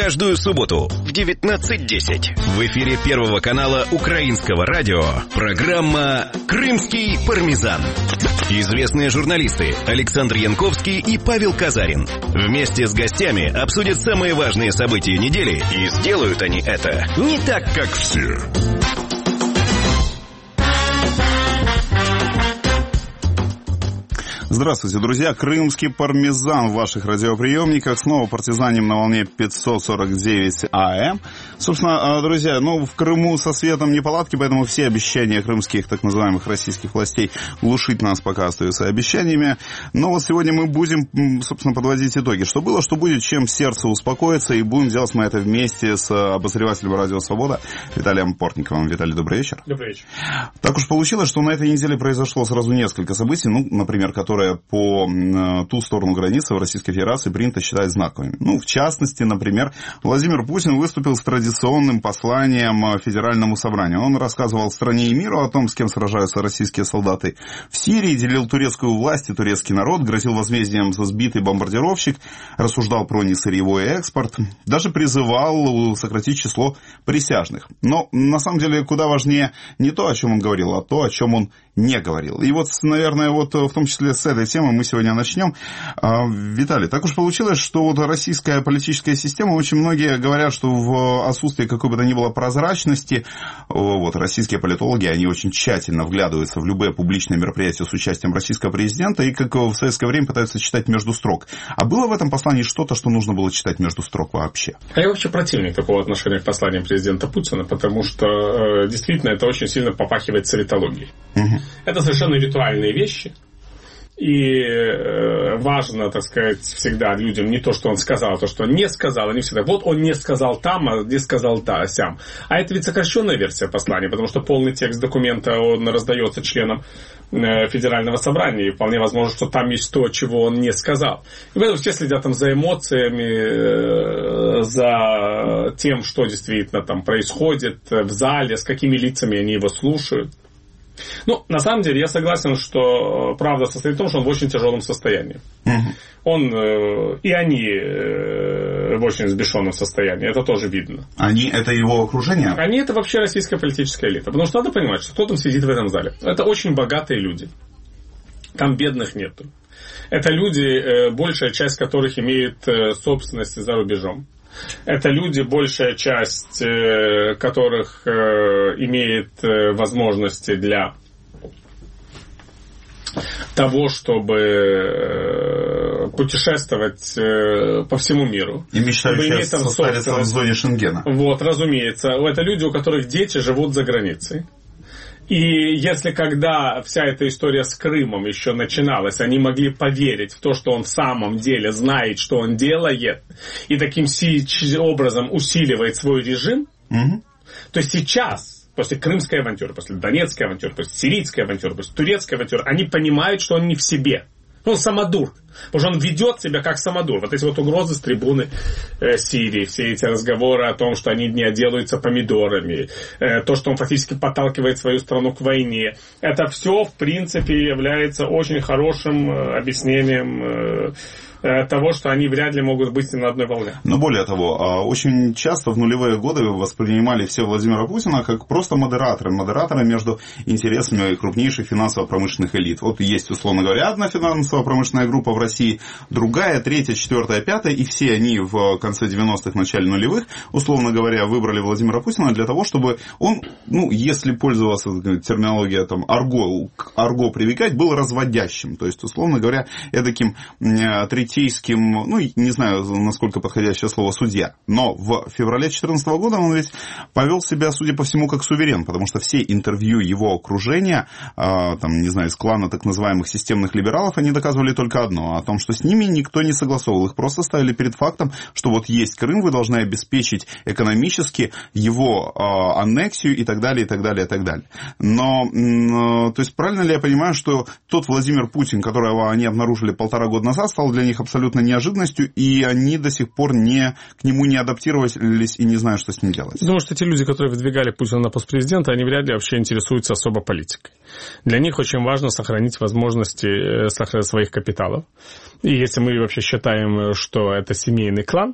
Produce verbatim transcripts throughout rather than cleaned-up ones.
Каждую субботу в девятнадцать десять в эфире Первого канала Украинского радио программа «Крымский пармезан». Известные журналисты Александр Янковский и Павел Казарин вместе с гостями обсудят самые важные события недели, и сделают они это не так, как все. Здравствуйте, друзья. Крымский пармезан в ваших радиоприемниках. Снова партизаним на волне пятьсот сорок девять АМ. Собственно, друзья, ну, в Крыму со светом неполадки, поэтому все обещания крымских, так называемых, российских властей глушить нас пока остаются обещаниями. Но вот сегодня мы будем, собственно, подводить итоги. Что было, что будет, чем сердце успокоится, и будем делать мы это вместе с обозревателем «Радио Свобода» Виталием Портниковым. Виталий, добрый вечер. Добрый вечер. Так уж получилось, что на этой неделе произошло сразу несколько событий, ну, например, которые по ту сторону границы в Российской Федерации принято считать знаковыми. Ну, в частности, например, Владимир Путин выступил с традиционным посланием Федеральному собранию. Он рассказывал стране и миру о том, с кем сражаются российские солдаты в Сирии, делил турецкую власть и турецкий народ, грозил возмездием за сбитый бомбардировщик, рассуждал про несырьевой экспорт, даже призывал сократить число присяжных. Но, на самом деле, куда важнее не то, о чем он говорил, а то, о чем он не говорил. И вот, наверное, вот в том числе с этой темы мы сегодня начнем. Виталий, так уж получилось, что вот российская политическая система, очень многие говорят, что в отсутствии какой бы то ни было прозрачности, вот российские политологи, они очень тщательно вглядываются в любые публичные мероприятия с участием российского президента и, как в советское время, пытаются читать между строк. А было в этом послании что-то, что нужно было читать между строк вообще? А я вообще противник такого отношения к посланиям президента Путина, потому что действительно это очень сильно попахивает советологией. Угу. Это совершенно ритуальные вещи. И важно, так сказать, всегда людям не то, что он сказал, а то, что он не сказал. Они всегда, вот он не сказал там, а не сказал та, сям. А это ведь сокращенная версия послания, потому что полный текст документа, он раздается членам Федерального собрания. И вполне возможно, что там есть то, чего он не сказал. И поэтому все следят там за эмоциями, за тем, что действительно там происходит в зале, с какими лицами они его слушают. Ну, на самом деле, я согласен, что правда состоит в том, что он в очень тяжелом состоянии. Угу. Он э, и они э, в очень взбешенном состоянии. Это тоже видно. Они — это его окружение? Они — это вообще российская политическая элита. Потому что надо понимать, что кто там сидит в этом зале. Это очень богатые люди. Там бедных нету. Это люди, э, большая часть которых имеет э, собственности за рубежом. Это люди, большая часть э, которых э, имеет э, возможности для того, чтобы э, путешествовать э, по всему миру. И мечтающие состариться в зоне Шенгена. Вот, разумеется. Это люди, у которых дети живут за границей. И если когда вся эта история с Крымом еще начиналась, они могли поверить в то, что он в самом деле знает, что он делает, и таким образом усиливает свой режим, угу. то сейчас, после крымской авантюры, после донецкой авантюры, после сирийской авантюры, после турецкой авантюры, они понимают, что он не в себе. Он самодур. Потому что он ведет себя как самодур. Вот эти вот угрозы с трибуны э, Сирии, все эти разговоры о том, что они не отделаются помидорами, э, то, что он фактически подталкивает свою страну к войне. Это все, в принципе, является очень хорошим э, объяснением э, того, что они вряд ли могут быть на одной волне. Но более того, очень часто в нулевые годы воспринимали все Владимира Путина как просто модератора, модератора между интересами крупнейших финансово-промышленных элит. Вот есть, условно говоря, одна финансово-промышленная группа в России, другая, третья, четвертая, пятая, и все они в конце девяностых, начале нулевых, условно говоря, выбрали Владимира Путина для того, чтобы он, ну, если пользоваться терминологией там, арго, арго привлекать, был разводящим. То есть, условно говоря, эдаким третьим ну, не знаю, насколько подходящее слово, судья. Но в феврале две тысячи четырнадцатого года он ведь повел себя, судя по всему, как суверен, потому что все интервью его окружения, э, там, не знаю, из клана так называемых системных либералов, они доказывали только одно, о том, что с ними никто не согласовывал. Их просто ставили перед фактом, что вот есть Крым, вы должны обеспечить экономически его э, аннексию и так далее, и так далее, и так далее. Но, э, то есть, правильно ли я понимаю, что тот Владимир Путин, которого они обнаружили полтора года назад, стал для них абсолютно неожиданностью, и они до сих пор не, к нему не адаптировались и не знают, что с ним делать. Думаю, что те люди, которые выдвигали Путина на пост президента, они вряд ли вообще интересуются особо политикой. Для них очень важно сохранить возможности своих капиталов. И если мы вообще считаем, что это семейный клан,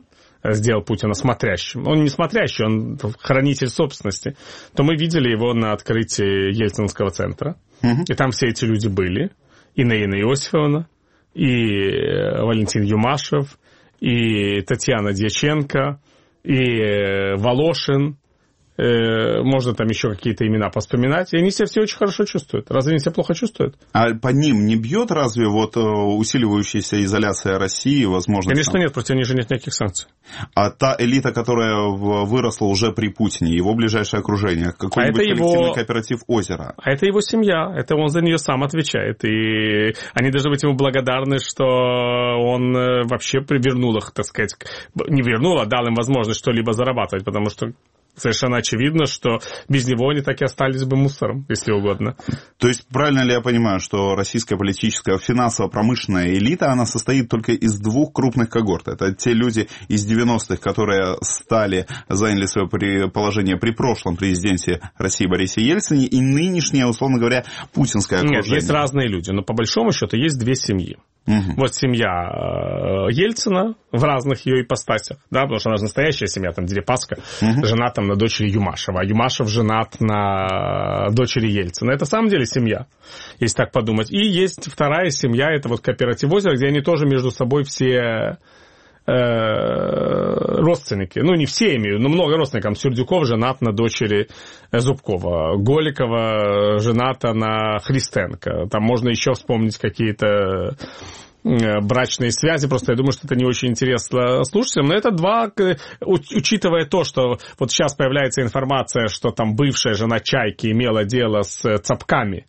сделал Путина смотрящим, он не смотрящий, он хранитель собственности, то мы видели его на открытии Ельцинского центра, угу. и там все эти люди были, и Наина Иосифовна, и Валентин Юмашев, и Татьяна Дьяченко, и Волошин, можно там еще какие-то имена поспоминать, и они себя все очень хорошо чувствуют. Разве они себя плохо чувствуют? А по ним не бьет разве вот усиливающаяся изоляция России, возможно? Конечно, там... нет, против них же нет никаких санкций. А та элита, которая выросла уже при Путине, его ближайшее окружение, какой-нибудь а коллективный его... кооператив «Озеро»? А это его семья, это он за нее сам отвечает, и они должны быть ему благодарны, что он вообще вернул их, так сказать, не вернул, а дал им возможность что-либо зарабатывать, потому что совершенно очевидно, что без него они так и остались бы мусором, если угодно. То есть, правильно ли я понимаю, что российская политическая финансово-промышленная элита, она состоит только из двух крупных когорт? Это те люди из девяностых, которые стали, заняли свое положение при прошлом президенте России Борисе Ельцине, и нынешнее, условно говоря, путинское окружение? Нет, есть разные люди, но по большому счету есть две семьи. Угу. Вот семья Ельцина в разных ее ипостасях, да, потому что она же настоящая семья, там Дерипаска, угу. женат там на дочери Юмашева, а Юмашев женат на дочери Ельцина. Это в самом деле семья, если так подумать. И есть вторая семья, это вот кооператив «Озеро», где они тоже между собой все э, родственники. Ну, не все имеют, но много родственников. Сердюков женат на дочери Зубкова, Голикова жената на Христенко. Там можно еще вспомнить какие-то брачные связи, просто я думаю, что это не очень интересно слушателям, но это два, учитывая то, что вот сейчас появляется информация, что там бывшая жена Чайки имела дело с Цапками,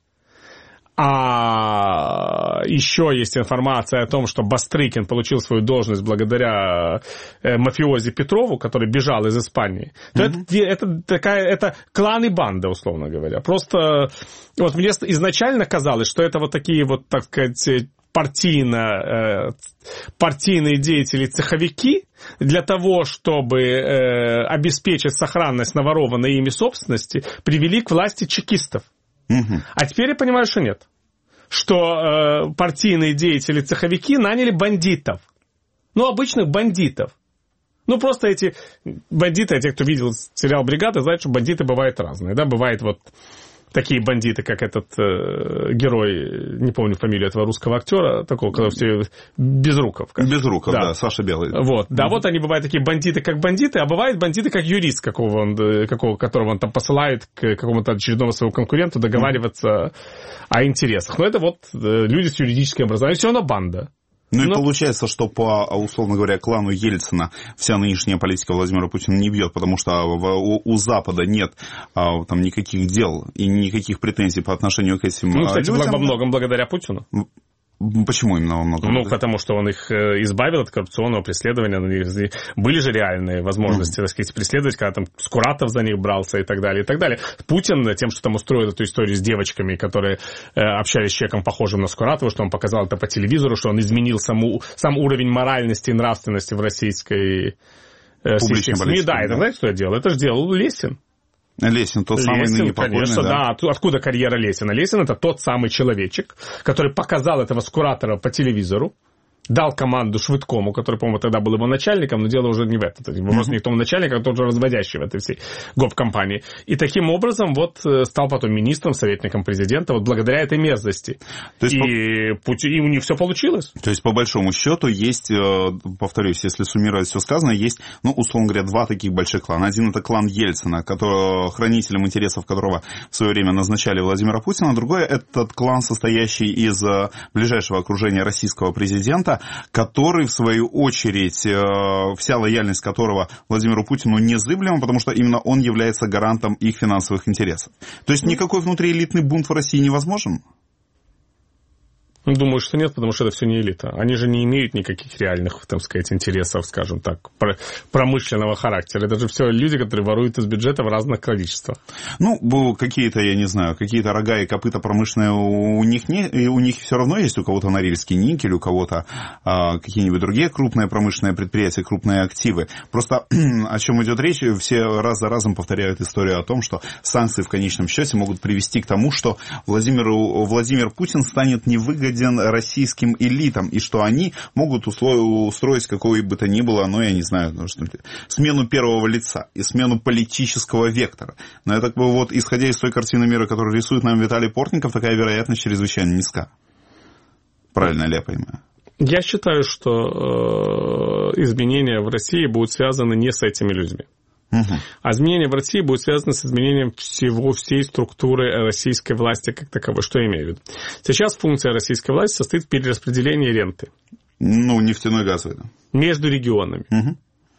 а еще есть информация о том, что Бастрыкин получил свою должность благодаря мафиози Петрову, который бежал из Испании, то mm-hmm. это, это такая, это клан и банда, условно говоря. Просто вот мне изначально казалось, что это вот такие вот, так сказать, партийно, партийные деятели, цеховики, для того, чтобы обеспечить сохранность наворованной ими собственности, привели к власти чекистов. Угу. А теперь я понимаю, что нет. Что э, партийные деятели, цеховики наняли бандитов. Ну, обычных бандитов. Ну, просто эти бандиты, те, кто видел сериал «Бригада», знают, что бандиты бывают разные. Да? Бывают вот такие бандиты, как этот э, герой, не помню фамилию этого русского актера, такого, когда все Безруков. Как. Безруков, да. да, Саша Белый. Вот, да, mm-hmm. вот они бывают такие бандиты, как бандиты, а бывают бандиты, как юрист, какого он, какого, которого он там посылает к какому-то очередному своему конкуренту договариваться mm-hmm. о интересах. Но это вот люди с юридическим образованием, все равно банда. Ну, ну и получается, что по, условно говоря, клану Ельцина вся нынешняя политика Владимира Путина не бьет, потому что у, у Запада нет а, там никаких дел и никаких претензий по отношению к этим ну, кстати, людям. Во многом благодаря Путину. Почему именно во многом? Ну, потому что он их избавил от коррупционного преследования. Были же реальные возможности, mm-hmm. так сказать, преследовать, когда там Скуратов за них брался и так далее, и так далее. Путин тем, что там устроил эту историю с девочками, которые э, общались с человеком, похожим на Скуратова, что он показал это по телевизору, что он изменил саму, сам уровень моральности и нравственности в российской э, СМИ. Да, это знаете, что я делал? Это же делал Лесин. Лесин, тот самый Лесин, ныне покойный, конечно, да. да. Откуда карьера Лесина? Лесин — это тот самый человечек, который показал этого Скуратова по телевизору, дал команду Швыдкому, который, по-моему, тогда был его начальником, но дело уже не в этом. Вопрос mm-hmm. не в том начальнике, а тот же разводящий в этой всей гоп-компании. И таким образом вот стал потом министром, советником президента, вот благодаря этой мерзости. То есть, и, по... и у них все получилось. То есть, по большому счету, есть, повторюсь, если суммировать все сказанное, есть, ну, условно говоря, два таких больших клана. Один — это клан Ельцина, который, хранителем интересов которого в свое время назначали Владимира Путина. Другой — этот клан, состоящий из ближайшего окружения российского президента, который, в свою очередь, вся лояльность которого Владимиру Путину незыблема, потому что именно он является гарантом их финансовых интересов. То есть никакой внутриэлитный бунт в России невозможен? Думаю, что нет, потому что это все не элита. Они же не имеют никаких реальных, так сказать, интересов, скажем так, промышленного характера. Это же все люди, которые воруют из бюджета в разных количествах. Ну, какие-то, я не знаю, какие-то рога и копыта промышленные у них не, у них все равно есть. У кого-то Норильский никель, у кого-то а, какие-нибудь другие крупные промышленные предприятия, крупные активы. Просто о чем идет речь, все раз за разом повторяют историю о том, что санкции в конечном счете могут привести к тому, что Владимиру, Владимир Путин станет невыгоден выгоден российским элитам, и что они могут устроить какое бы то ни было, ну, я не знаю, ну, что смену первого лица и смену политического вектора. Но я так бы вот, исходя из той картины мира, которую рисует нам Виталий Портников, такая вероятность чрезвычайно низка. Правильно ли я понимаю? Я считаю, что э, изменения в России будут связаны не с этими людьми. Угу. А изменения в России будут связаны с изменением всего, всей структуры российской власти как таковой. Что я имею в виду? Сейчас функция российской власти состоит в перераспределении ренты. Ну, нефтяной газ. Да. Между регионами. Угу.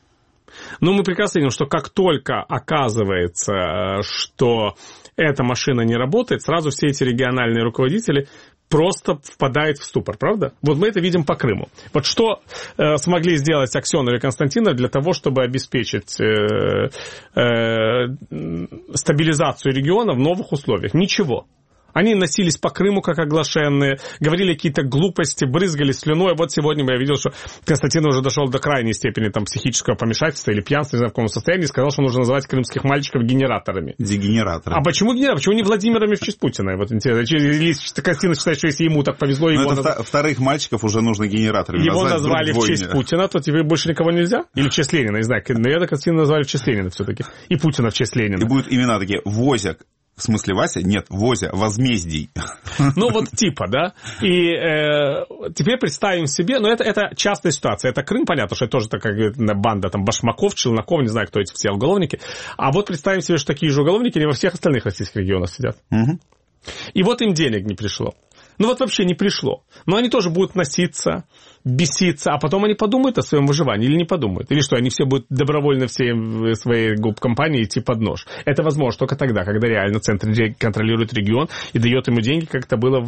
Но мы прекрасно видим, что как только оказывается, что эта машина не работает, сразу все эти региональные руководители просто впадает в ступор, правда? Вот мы это видим по Крыму. Вот что э, смогли сделать Аксенов и Константинов для того, чтобы обеспечить э, э, стабилизацию региона в новых условиях? Ничего. Они носились по Крыму, как оглашенные, говорили какие-то глупости, брызгали слюной. Вот сегодня я видел, что Константин уже дошел до крайней степени там, психического помешательства или пьянства, не знаю, в каком состоянии, и сказал, что нужно называть крымских мальчиков генераторами. Дегенераторами. А почему генераторами? Почему не Владимирами в честь Путина? Вот интересно. Или Константин считает, что если ему так повезло... Но его это наз... вторых мальчиков уже нужно генераторами его назвали в честь Путина, то тебе больше никого нельзя? Или в честь Ленина? Не знаю. Наверное, Константина назвали в честь Ленина все-таки. И Путина в честь Ленина. И будут имена такие Возяк. В смысле, Вася? Нет, Возя, возмездий. Ну, вот типа, да. И э, теперь представим себе, но это, это частая ситуация. Это Крым, понятно, что это тоже такая банда там башмаков, челноков, не знаю, кто эти все уголовники. А вот представим себе, что такие же уголовники не во всех остальных российских регионах сидят. Угу. И вот им денег не пришло. Ну, вот вообще не пришло. Но они тоже будут носиться, беситься, а потом они подумают о своем выживании или не подумают. Или что, они все будут добровольно всей своей гоп-компании идти под нож. Это возможно только тогда, когда реально центр контролирует регион и дает ему деньги, как это было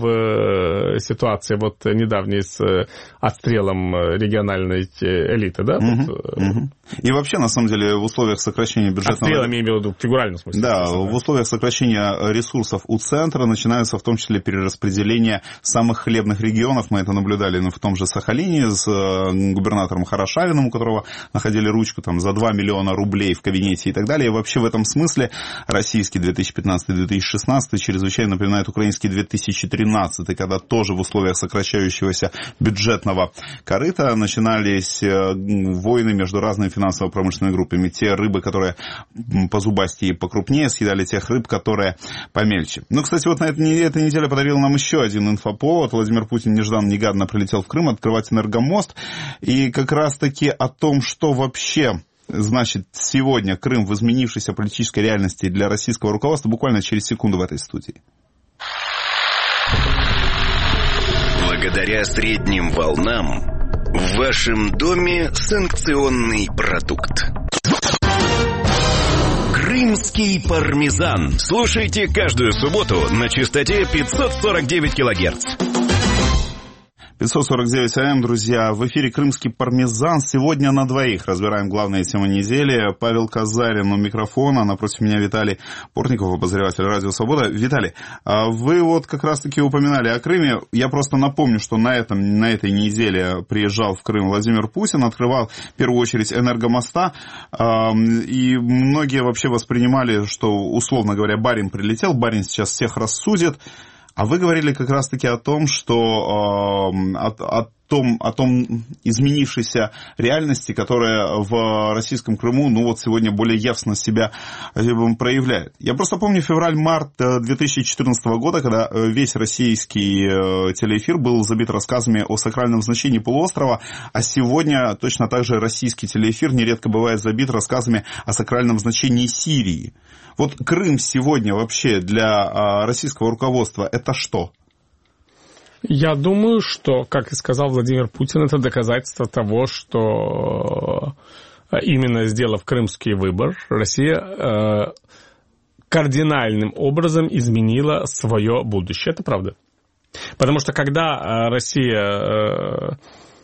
в ситуации вот недавней с отстрелом региональной элиты, да? Угу, вот. Угу. И вообще, на самом деле, в условиях сокращения бюджетного... Отстрел, я имею в виду в фигуральном смысле. Да, в условиях сокращения ресурсов у центра начинается в том числе перераспределение самых хлебных регионов. Мы это наблюдали в том же Сахалине с губернатором Хорошавиным, у которого находили ручку там, за два миллиона рублей в кабинете и так далее. И вообще в этом смысле российский две тысячи пятнадцатый - две тысячи шестнадцатый чрезвычайно напоминает украинский две тысячи тринадцатый, когда тоже в условиях сокращающегося бюджетного корыта начинались войны между разными финансово-промышленными группами. Те рыбы, которые позубастее и покрупнее, съедали тех рыб, которые помельче. Ну, кстати, вот на этой, этой неделе подарил нам еще один инфоповод. Владимир Путин нежданно-негаданно прилетел в Крым открывать энергомост. И как раз-таки о том, что вообще значит сегодня Крым в изменившейся политической реальности для российского руководства, буквально через секунду в этой студии. Благодаря средним волнам в вашем доме санкционный продукт. Крымский пармезан. Слушайте каждую субботу на частоте пятьсот сорок девять килогерц. пятьсот сорок девять эй эм, друзья, в эфире «Крымский пармезан». Сегодня на двоих разбираем главные темы недели. Павел Казарин у микрофона, напротив меня Виталий Портников, обозреватель «Радио Свобода». Виталий, вы вот как раз-таки упоминали о Крыме. Я просто напомню, что на, этом, на этой неделе приезжал в Крым Владимир Путин, открывал в первую очередь энергомоста, и многие вообще воспринимали, что, условно говоря, барин прилетел, барин сейчас всех рассудит. А вы говорили как раз-таки о том, что э, о, о, том, о том изменившейся реальности, которая в российском Крыму, ну вот сегодня более явственно себя проявляет. Я просто помню февраль-март две тысячи четырнадцатого года, когда весь российский телеэфир был забит рассказами о сакральном значении полуострова, а сегодня точно так же российский телеэфир нередко бывает забит рассказами о сакральном значении Сирии. Вот Крым сегодня вообще для российского руководства это что? Я думаю, что, как и сказал Владимир Путин, это доказательство того, что именно сделав крымский выбор, Россия кардинальным образом изменила свое будущее. Это правда. Потому что когда Россия,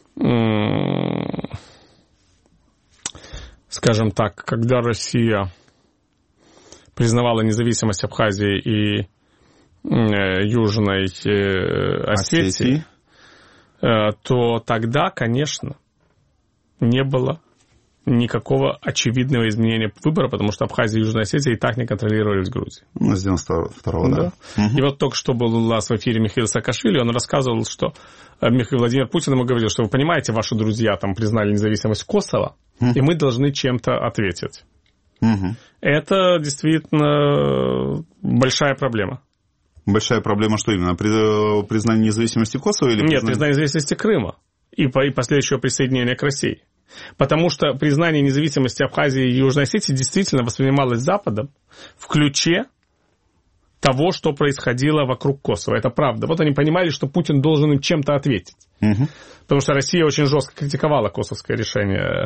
скажем так, когда Россия признавала независимость Абхазии и Южной Осетии, то тогда, конечно, не было никакого очевидного изменения выбора, потому что Абхазия и Южная Осетия и так не контролировались Грузией. Ну, с девяносто второго, да. да. Угу. И вот только что был у нас в эфире Михаил Саакашвили, он рассказывал, что Михаил Владимир Путин ему говорил, что вы понимаете, ваши друзья там признали независимость Косово, угу. и мы должны чем-то ответить. Угу. Это действительно большая проблема. Большая проблема что именно? Признание независимости Косово или признание... Нет, признание независимости Крыма и, по... и последующего присоединения к России. Потому что признание независимости Абхазии и Южной Осетии действительно воспринималось Западом в ключе того, что происходило вокруг Косово. Это правда. Вот они понимали, что Путин должен им чем-то ответить. Угу. Потому что Россия очень жестко критиковала косовское решение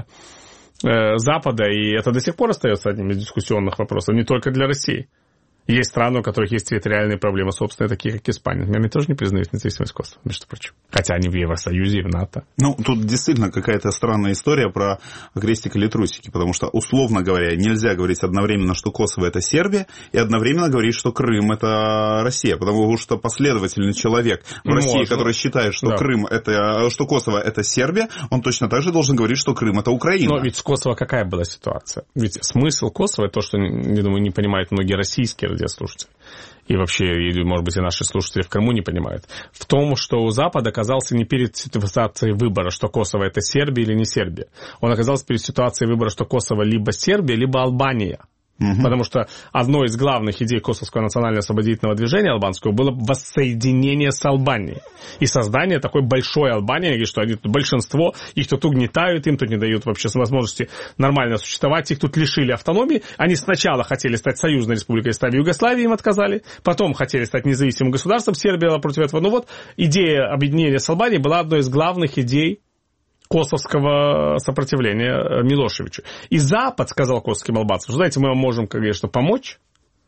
Запада, и это до сих пор остается одним из дискуссионных вопросов, не только для России. Есть страны, у которых есть территориальные проблемы собственные, такие как Испания. Например, они тоже не признают независимость Косово, между прочим. Хотя они в Евросоюзе и в НАТО. Ну, тут действительно какая-то странная история про крестик или трусики, потому что, условно говоря, нельзя говорить одновременно, что Косово – это Сербия, и одновременно говорить, что Крым – это Россия, потому что последовательный человек в Можно. России, который считает, что да. Крым – это, что Косово – это Сербия, он точно так же должен говорить, что Крым – это Украина. Но ведь с Косово какая была ситуация? Ведь смысл Косово – то, что, я думаю, не понимают многие российские радиослушатели. И вообще, может быть, и наши слушатели в Крыму не понимают. В том, что у Запада оказался не перед ситуацией выбора, что Косово это Сербия или не Сербия. Он оказался перед ситуацией выбора, что Косово либо Сербия, либо Албания. Угу. Потому что одной из главных идей Косовского национально-освободительного движения албанского было воссоединение с Албанией. И создание такой большой Албании, что они тут большинство, их тут угнетают, им тут не дают вообще возможности нормально существовать, их тут лишили автономии. Они сначала хотели стать союзной республикой, стали Югославией, им отказали. Потом хотели стать независимым государством, Сербия была против этого. Ну вот, идея объединения с Албанией была одной из главных идей косовского сопротивления Милошевичу. И Запад сказал косовским албанцам, что, знаете, мы вам можем, конечно, помочь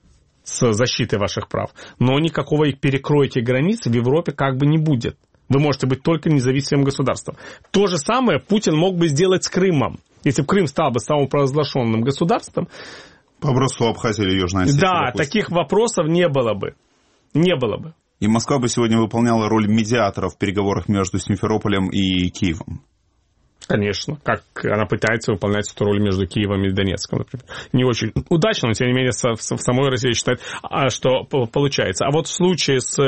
с защитой ваших прав, но никакого их перекройки границ в Европе как бы не будет. Вы можете быть только независимым государством. То же самое Путин мог бы сделать с Крымом. Если бы Крым стал бы самопровозглашенным государством... По образцу Абхазии или Южной Осетии. Да, допустим. Таких вопросов не было бы. Не было бы. И Москва бы сегодня выполняла роль медиатора в переговорах между Симферополем и Киевом. Конечно, как она пытается выполнять эту роль между Киевом и Донецком, например. Не очень удачно, но тем не менее в самой России считают, что получается. А вот в случае с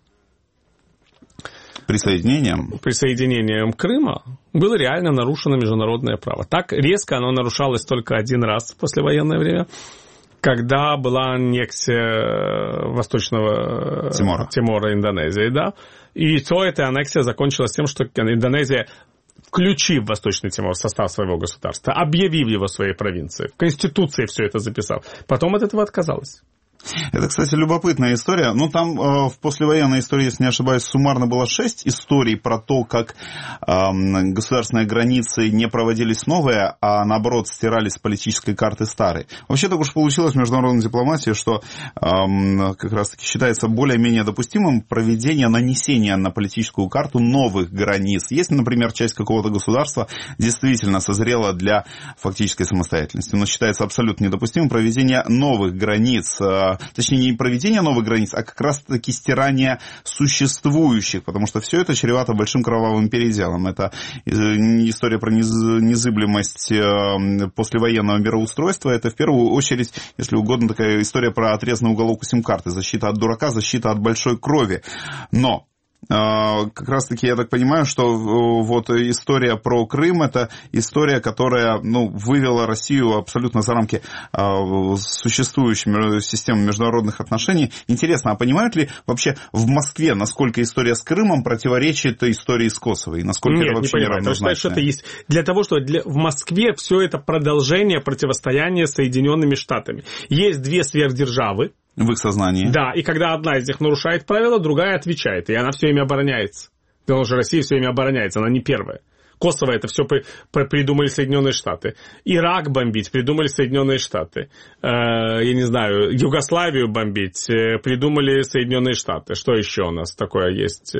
присоединением, присоединением Крыма было реально нарушено международное право. Так резко оно нарушалось только один раз в послевоенное время, когда была аннексия Восточного Тимора, Тимора Индонезии, да. И то эта аннексия закончилась тем, что Индонезия, включив Восточный Тимор в состав своего государства, объявив его своей провинцией, в Конституции все это записав, потом от этого отказалась. Это, кстати, любопытная история. Ну, там э, в послевоенной истории, если не ошибаюсь, суммарно было шесть историй про то, как э, государственные границы не проводились новые, а наоборот стирались с политической карты старые. Вообще так уж получилось в международной дипломатии, что э, как раз-таки считается более-менее допустимым проведение нанесения на политическую карту новых границ. Если, например, часть какого-то государства действительно созрела для фактической самостоятельности, но считается абсолютно недопустимым проведение новых границ, точнее, не проведение новых границ, а как раз-таки стирание существующих, потому что все это чревато большим кровавым переделом. Это история про незыблемость послевоенного мироустройства, это в первую очередь, если угодно, такая история про отрезанный уголок у сим-карты, защита от дурака, защита от большой крови. Но как раз-таки я так понимаю, что вот история про Крым – это история, которая, ну, вывела Россию абсолютно за рамки существующей системы международных отношений. Интересно, а понимают ли вообще в Москве, насколько история с Крымом противоречит истории с Косово? И насколько Нет, это вообще не понимаю. неравнозначно? Что это есть для того, что для, в Москве все это продолжение противостояния с Соединенными Штатами. Есть две сверхдержавы. В их сознании. Да, и когда одна из них нарушает правила, другая отвечает, и она все время обороняется. Потому что Россия все время обороняется, она не первая. Косово это все придумали Соединенные Штаты. Ирак бомбить придумали Соединенные Штаты. Э, я не знаю, Югославию бомбить придумали Соединенные Штаты. Что еще у нас такое есть?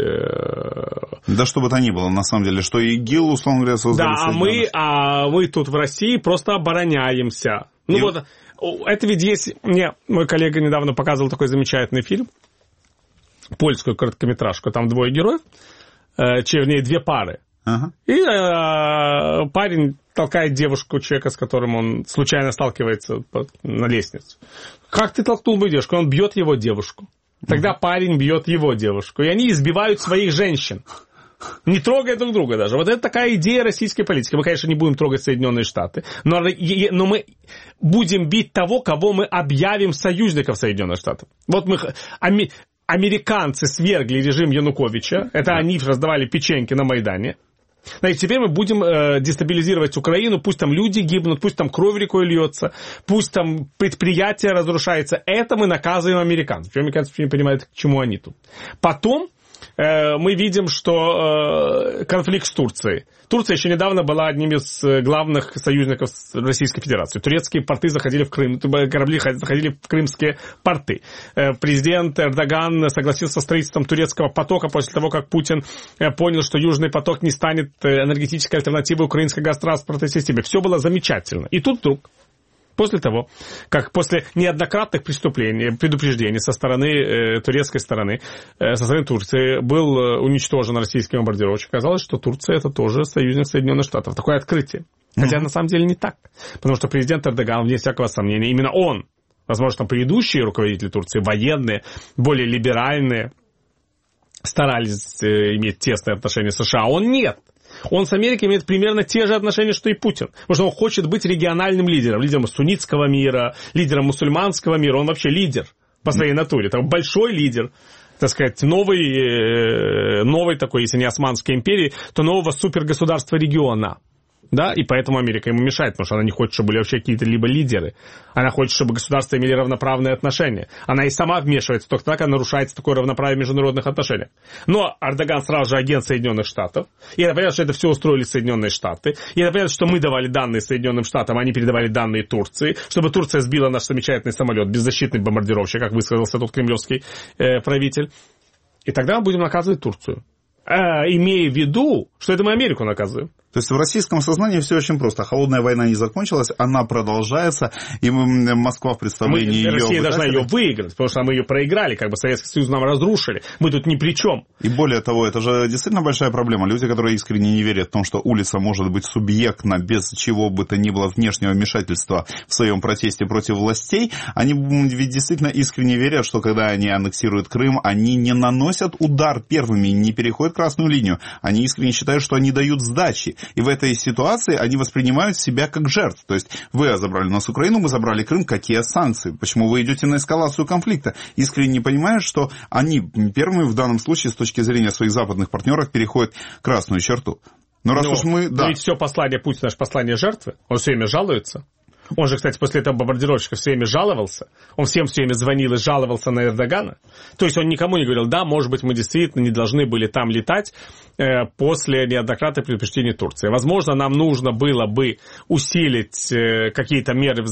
Да что бы то ни было, на самом деле. Что ИГИЛ, условно говоря, создали. Да, а мы, а мы тут в России просто обороняемся. Ну и... вот... Это ведь есть... Мне мой коллега недавно показывал такой замечательный фильм, польскую короткометражку, там двое героев, э, вернее, две пары. Ага. И э, парень толкает девушку человека, с которым он случайно сталкивается на лестнице. Как ты толкнул мою девушку? Он бьет его девушку. Тогда парень бьет его девушку. И они избивают своих женщин. Не трогая друг друга даже. Вот это такая идея российской политики. Мы, конечно, не будем трогать Соединенные Штаты, но, но мы будем бить того, кого мы объявим союзником Соединенных Штатов. Вот мы... Ами, американцы свергли режим Януковича. Это они раздавали печеньки на Майдане. Значит, теперь мы будем э, дестабилизировать Украину, пусть там люди гибнут, пусть там кровь рекой льется, пусть там предприятие разрушается. Это мы наказываем американцев. Американцы не понимают, к чему они тут. Потом э, мы видим, что э, конфликт с Турцией. Турция еще недавно была одним из главных союзников Российской Федерации. Турецкие порты заходили в Крым, корабли заходили в крымские порты. Президент Эрдоган согласился со строительством турецкого потока после того, как Путин понял, что Южный поток не станет энергетической альтернативой украинской газотранспортной системе. Все было замечательно. И тут вдруг, после того, как после неоднократных преступлений, предупреждений со стороны э, турецкой стороны, э, со стороны Турции, был уничтожен российский бомбардировщик, оказалось, что Турция это тоже союзник Соединенных Штатов. Такое открытие. Хотя mm-hmm. на самом деле не так. Потому что президент Эрдоган, вне всякого сомнения, именно он, возможно, там предыдущие руководители Турции, военные, более либеральные, старались э, иметь тесные отношения с США, а он нет. Он с Америкой имеет примерно те же отношения, что и Путин. Потому что он хочет быть региональным лидером. Лидером суннитского мира, лидером мусульманского мира. Он вообще лидер по своей натуре. Там большой лидер, так сказать, новый, новый такой, если не Османской империи, то нового супергосударства региона. Да, и поэтому Америка ему мешает, потому что она не хочет, чтобы были вообще какие-то либо лидеры. Она хочет, чтобы государства имели равноправные отношения. Она и сама вмешивается только так, когда нарушается такое равноправие в международных отношениях. Но Эрдоган сразу же агент Соединенных Штатов. И это понятно, что это все устроили Соединенные Штаты. И это понятно, что мы давали данные Соединенным Штатам, а они передавали данные Турции, чтобы Турция сбила наш замечательный самолет, беззащитный бомбардировщик, как высказался тот кремлевский э, правитель. И тогда мы будем наказывать Турцию. А, имея в виду, что это мы Америку наказываем. То есть в российском сознании все очень просто. Холодная война не закончилась, она продолжается, и Москва в представлении ее... Россия должна ее выиграть, потому что мы ее проиграли, как бы Советский Союз нам разрушили. Мы тут ни при чем. И более того, это же действительно большая проблема. Люди, которые искренне не верят в том, что улица может быть субъектна без чего бы то ни было внешнего вмешательства в своем протесте против властей, они ведь действительно искренне верят, что когда они аннексируют Крым, они не наносят удар первыми, не переходят красную линию. Они искренне считают, что они дают сдачи. И в этой ситуации они воспринимают себя как жертв. То есть вы забрали у нас Украину, мы забрали Крым, какие санкции? Почему вы идете на эскалацию конфликта? Искренне не понимают, что они первыми в данном случае с точки зрения своих западных партнеров переходят красную черту. Но раз Но, уж мы... Да. Ведь все послание Путина, наше послание жертвы, он все время жалуется. Он же, кстати, после этого бомбардировщика все время жаловался. Он всем все время звонил и жаловался на Эрдогана. То есть он никому не говорил, да, может быть, мы действительно не должны были там летать э, после неоднократных предупреждений Турции. Возможно, нам нужно было бы усилить э, какие-то меры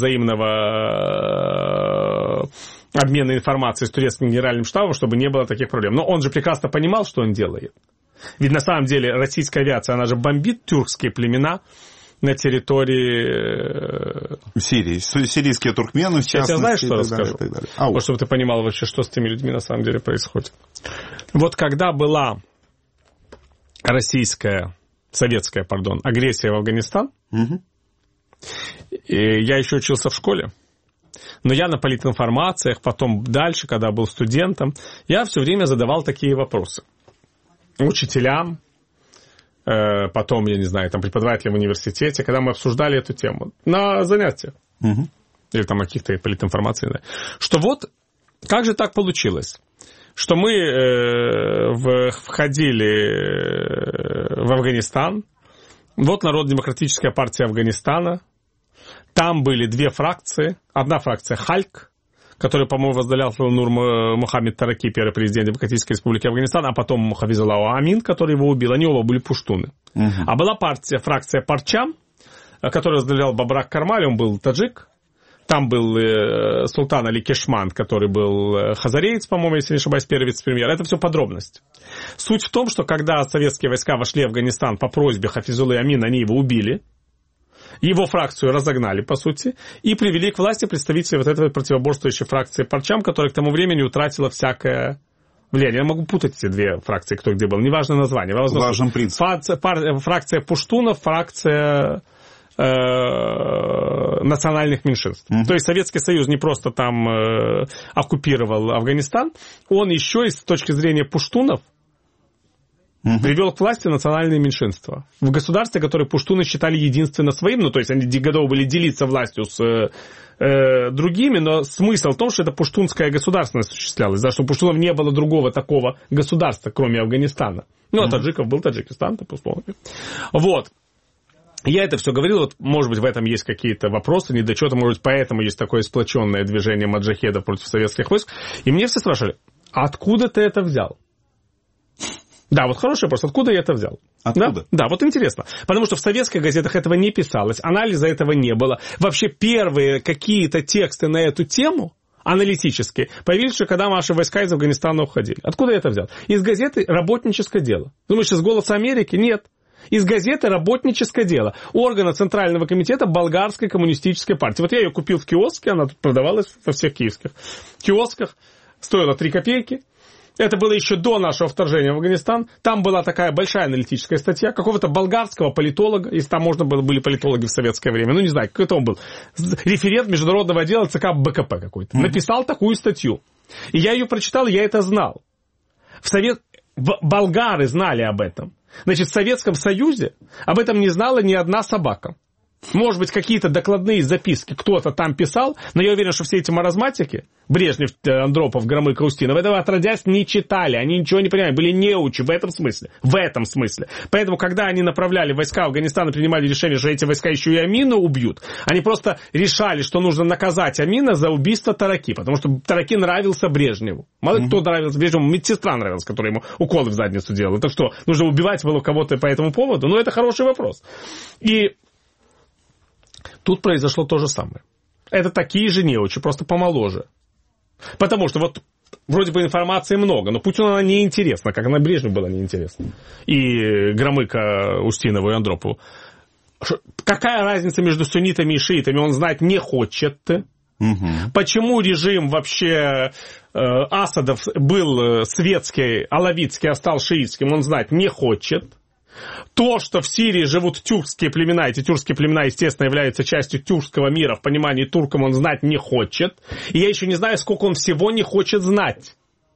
взаимного э, обмена информацией с турецким генеральным штабом, чтобы не было таких проблем. Но он же прекрасно понимал, что он делает. Ведь на самом деле российская авиация, она же бомбит тюркские племена на территории Сирии. Сирийские туркмены, в частности. Я знаешь, что расскажу? А, вот, чтобы ты понимал вообще, что с теми людьми на самом деле происходит. Вот когда была российская, советская, пардон, агрессия в Афганистан, угу. и я еще учился в школе, но я на политинформациях, потом дальше, когда был студентом, я все время задавал такие вопросы учителям, потом, я не знаю, там преподавателям в университете, когда мы обсуждали эту тему на занятиях, угу. или там каких-то политинформаций, да, что вот как же так получилось, что мы э, в, входили в Афганистан, вот Народно-демократическая партия Афганистана, там были две фракции, одна фракция Хальк, который, по-моему, возглавлял Нур Мухаммед Тараки, первый президент Демократической Республики Афганистан, а потом Хафизуллах Амин, который его убил. Они оба были пуштуны. Uh-huh. А была партия, фракция Парчам, которую возглавлял Бабрак Кармаль, он был таджик. Там был э, султан Али Кешман, который был хазареец, по-моему, если не ошибаюсь, первый вице-премьер. Это все подробность. Суть в том, что когда советские войска вошли в Афганистан по просьбе Хафизуллы Амина, они его убили. Его фракцию разогнали, по сути, и привели к власти представителей вот этой противоборствующей фракции Парчам, которая к тому времени утратила всякое влияние. Я могу путать эти две фракции, кто где был, неважно название. Важен принцип. Фракция, фракция Пуштунов, фракция э, национальных меньшинств. Mm-hmm. То есть Советский Союз не просто там э, оккупировал Афганистан, он еще и с точки зрения пуштунов mm-hmm. привел к власти национальные меньшинства. В государстве, которое пуштуны считали единственно своим, ну то есть они готовы были делиться властью с э, другими, но смысл в том, что это пуштунское государство осуществлялось, да, что у пуштунов не было другого такого государства, кроме Афганистана. Ну, а mm-hmm. таджиков был Таджикистан, так условно. Вот. Я это все говорил, вот, может быть, в этом есть какие-то вопросы, недочеты, может быть, поэтому есть такое сплоченное движение маджахедов против советских войск. И мне все спрашивали, откуда ты это взял? Да, вот хороший вопрос, откуда я это взял? Откуда? Да? Да, вот интересно. Потому что в советских газетах этого не писалось, анализа этого не было. Вообще первые какие-то тексты на эту тему, аналитические, появились, что когда наши войска из Афганистана уходили. Откуда я это взял? Из газеты «Работническое дело». Думаешь, из «Голоса Америки»? Нет. Из газеты «Работническое дело», органа Центрального комитета Болгарской коммунистической партии. Вот я ее купил в киоске, она тут продавалась во всех киевских киосках, стоила три копейки. Это было еще до нашего вторжения в Афганистан. Там была такая большая аналитическая статья какого-то болгарского политолога, если там можно было, были политологи в советское время, ну не знаю, кто он был, референт международного отдела ЦК БКП какой-то, mm-hmm. написал такую статью. И я ее прочитал, я это знал. В Совет... Болгары знали об этом. Значит, в Советском Союзе об этом не знала ни одна собака. Может быть, какие-то докладные записки кто-то там писал, но я уверен, что все эти маразматики, Брежнев, Андропов, Громыко, Устинов, этого отродясь не читали, они ничего не понимали, были неучи в этом смысле. В этом смысле. Поэтому, когда они направляли войска в Афганистан и принимали решение, что эти войска еще и Амина убьют, они просто решали, что нужно наказать Амина за убийство Тараки, потому что Тараки нравился Брежневу. Мало mm-hmm. кто нравился Брежневу, медсестра нравилась, которая ему уколы в задницу делала. Так что, нужно убивать было кого-то по этому поводу? Ну, это хороший вопрос. И тут произошло то же самое. Это такие же неучи, просто помоложе. Потому что вот вроде бы информации много, но Путину она неинтересна, как она Брежневу была неинтересна. И Громыко, Устинову и Андропову. Какая разница между суннитами и шиитами, он знать не хочет. Угу. Почему режим вообще э, Асадов был светский, алавитский, а стал шиитским, он знать не хочет. То, что в Сирии живут тюркские племена, эти тюркские племена, естественно, являются частью тюркского мира, в понимании туркам он знать не хочет. И я еще не знаю, сколько он всего не хочет знать.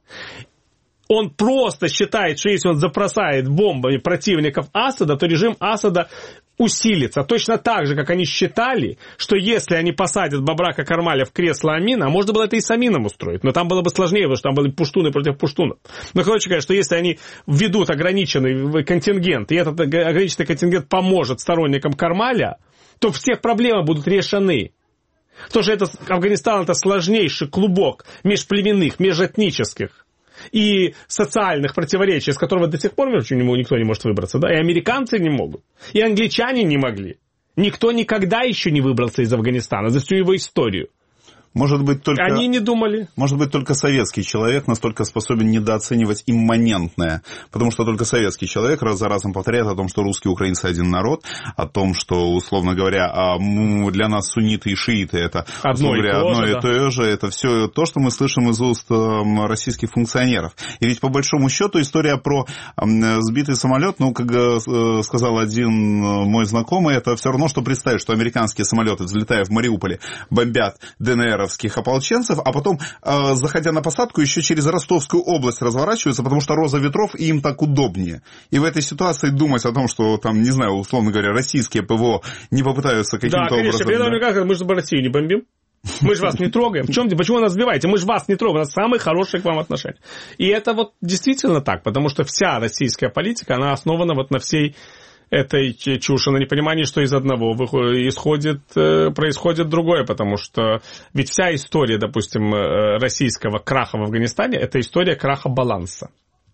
Он просто считает, что если он забросает бомбами противников Асада, то режим Асада усилится. Точно так же, как они считали, что если они посадят Бабрака Кармаля в кресло Амина, а можно было это и с Амином устроить, но там было бы сложнее, потому что там были пуштуны против пуштунов. Но, короче говоря, что если они введут ограниченный контингент, и этот ограниченный контингент поможет сторонникам Кармаля, то все проблемы будут решены. Потому что это, Афганистан — это сложнейший клубок межплеменных, межэтнических и социальных противоречий, из которого до сих пор никто не может выбраться, да, и американцы не могут, и англичане не могли. Никто никогда еще не выбрался из Афганистана за всю его историю. Может быть, только, Они не думали. Может быть, только советский человек настолько способен недооценивать имманентное. Потому что только советский человек раз за разом повторяет о том, что русские и украинцы один народ, о том, что, условно говоря, для нас сунниты и шииты это одно, говоря, и, то одно же, и да. то же. Это все то, что мы слышим из уст российских функционеров. И ведь по большому счету история про сбитый самолет, ну, как сказал один мой знакомый, это все равно, что представить, что американские самолеты, взлетая в Мариуполе, бомбят ДНР ополченцев, а потом, э, заходя на посадку, еще через Ростовскую область разворачиваются, потому что роза ветров, и им так удобнее. И в этой ситуации думать о том, что там, не знаю, условно говоря, российские ПВО не попытаются каким-то да, конечно, образом... Да, конечно, мы же Россию не бомбим. Мы же вас не трогаем. В чем, почему вы нас сбиваете? Мы же вас не трогаем. У нас самые хорошие к вам отношения. И это вот действительно так, потому что вся российская политика, она основана вот на всей этой чуши, на непонимании, что из одного исходит, происходит другое, потому что ведь вся история, допустим, российского краха в Афганистане, это история краха баланса.